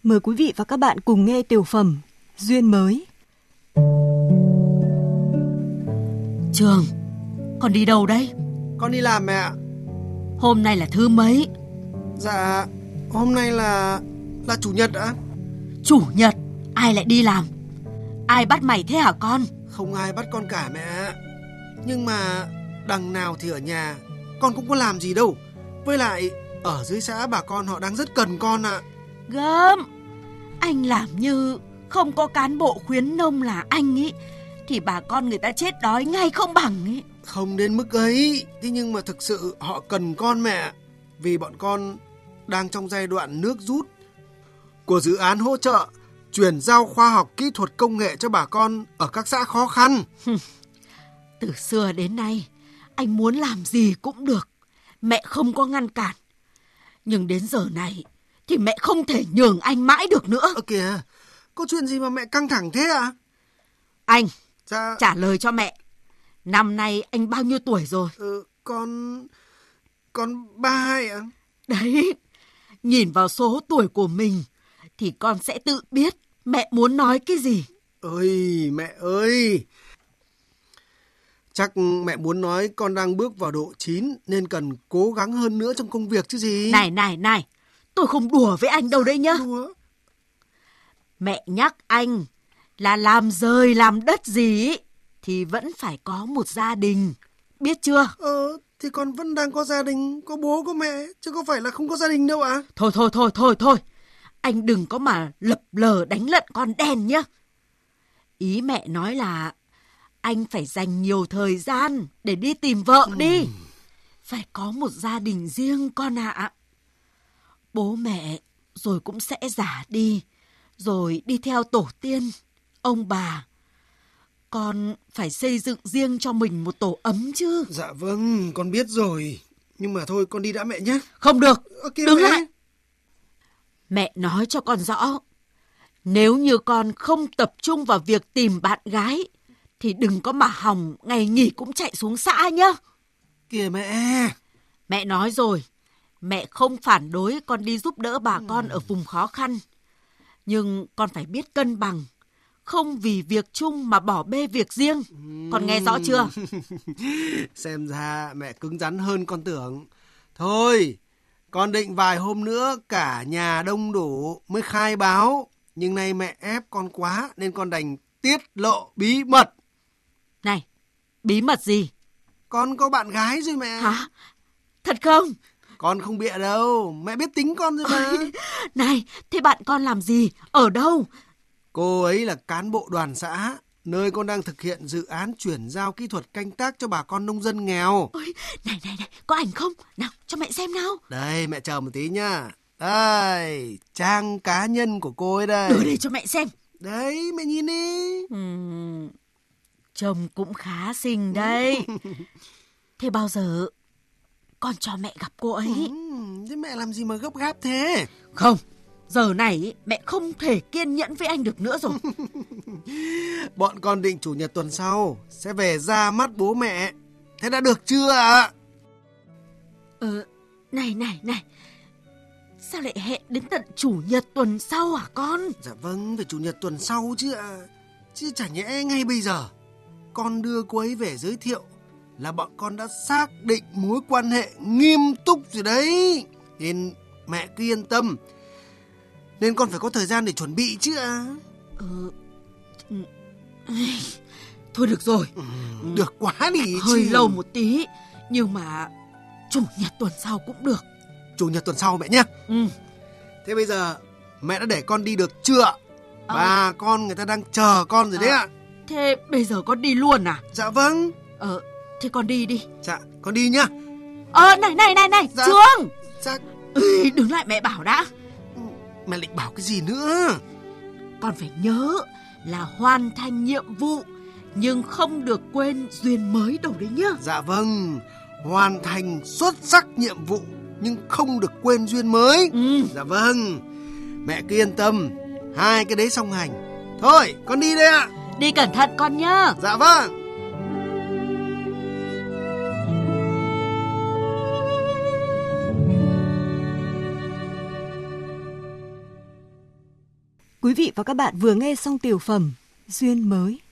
Mời quý vị và các bạn cùng nghe tiểu phẩm Duyên mới. Trường, con đi đâu đấy? Con đi làm mẹ ạ. Hôm nay là thứ mấy? Dạ, hôm nay là chủ nhật ạ. Chủ nhật? Ai lại đi làm? Ai bắt mày thế hả con? Không ai bắt con cả mẹ. Nhưng mà đằng nào thì ở nhà con cũng có làm gì đâu. Với lại ở dưới xã bà con họ đang rất cần con ạ. Gớm, anh làm như không có cán bộ khuyến nông là anh ý, thì bà con người ta chết đói ngay không bằng ý. Không đến mức ấy, thế nhưng mà thực sự họ cần con mẹ. Vì bọn con đang trong giai đoạn nước rút của dự án hỗ trợ chuyển giao khoa học kỹ thuật công nghệ cho bà con ở các xã khó khăn. Từ xưa đến nay, anh muốn làm gì cũng được, mẹ không có ngăn cản. Nhưng đến giờ này thì mẹ không thể nhường anh mãi được nữa. Kìa, có chuyện gì mà mẹ căng thẳng thế ạ? Anh, Dạ. trả lời cho mẹ. Năm nay anh bao nhiêu tuổi rồi? Con 32 ạ. Đấy, nhìn vào số tuổi của mình thì con sẽ tự biết mẹ muốn nói cái gì. Ơi, mẹ ơi! Chắc mẹ muốn nói con đang bước vào độ 9 nên cần cố gắng hơn nữa trong công việc chứ gì. Này, tôi không đùa với anh đâu đấy nhá. Đùa? Mẹ nhắc anh là làm rời làm đất gì thì vẫn phải có một gia đình, biết chưa? Thì con vẫn đang có gia đình, có bố có mẹ, chứ có phải là không có gia đình đâu ạ. Thôi. Anh đừng có mà lập lờ đánh lận con đen nhá. Ý mẹ nói là anh phải dành nhiều thời gian để đi tìm vợ đi. Phải có một gia đình riêng con ạ. Bố mẹ rồi cũng sẽ già đi, rồi đi theo tổ tiên, ông bà. Con phải xây dựng riêng cho mình một tổ ấm chứ. Dạ vâng, con biết rồi. Nhưng mà thôi con đi đã mẹ nhé. Không được, đứng mẹ. lại. Mẹ nói cho con rõ. Nếu như con không tập trung vào việc tìm bạn gái thì đừng có mà hòng ngày nghỉ cũng chạy xuống xã nhá. Kìa mẹ. Mẹ nói rồi, mẹ không phản đối con đi giúp đỡ bà con ở vùng khó khăn. Nhưng con phải biết cân bằng, không vì việc chung mà bỏ bê việc riêng. Con nghe rõ chưa? Xem ra mẹ cứng rắn hơn con tưởng. Thôi, con định vài hôm nữa cả nhà đông đủ mới khai báo. Nhưng nay mẹ ép con quá nên con đành tiết lộ bí mật. Này, bí mật gì? Con có bạn gái rồi mẹ. Hả? Thật không? Con không bịa đâu, mẹ biết tính con rồi mà. Này, thế bạn con làm gì? Ở đâu? Cô ấy là cán bộ đoàn xã, nơi con đang thực hiện dự án chuyển giao kỹ thuật canh tác cho bà con nông dân nghèo. Ôi, này, có ảnh không? Nào, cho mẹ xem nào. Đây, mẹ chờ một tí nha. Đây, trang cá nhân của cô ấy đây. Đưa đây cho mẹ xem. Đấy, mẹ nhìn đi. Trông cũng khá xinh đấy. Thế bao giờ con cho mẹ gặp cô ấy? Thế mẹ làm gì mà gấp gáp thế? Không, giờ này mẹ không thể kiên nhẫn với anh được nữa rồi. Bọn con định chủ nhật tuần sau sẽ về ra mắt bố mẹ. Thế đã được chưa ạ? Này, sao lại hẹn đến tận chủ nhật tuần sau hả con? Dạ vâng, phải chủ nhật tuần sau chứ ạ. Chứ chả nhẽ ngay bây giờ con đưa cô ấy về giới thiệu là bọn con đã xác định mối quan hệ nghiêm túc rồi đấy. Nên mẹ cứ yên tâm. Nên con phải có thời gian để chuẩn bị chứ ạ. Thôi được rồi. Được quá đi. Hơi lâu một tí, nhưng mà chủ nhật tuần sau cũng được. Chủ nhật tuần sau mẹ nhé. Thế bây giờ mẹ đã để con đi được chưa? Bà con người ta đang chờ con rồi đấy ạ. Thế bây giờ con đi luôn à? Dạ vâng. Thế con đi đi. Dạ, con đi nhá. Này, dạ. Trương. Dạ. Đứng lại mẹ bảo đã. Mẹ định bảo cái gì nữa? Con phải nhớ là hoàn thành nhiệm vụ, nhưng không được quên duyên mới đâu đấy nhá. Dạ vâng, hoàn thành xuất sắc nhiệm vụ nhưng không được quên duyên mới. Dạ vâng, mẹ cứ yên tâm, hai cái đấy song hành. Thôi, con đi đây ạ. Đi cẩn thận con nhá. Dạ vâng. Quý vị và các bạn vừa nghe xong tiểu phẩm Duyên mới.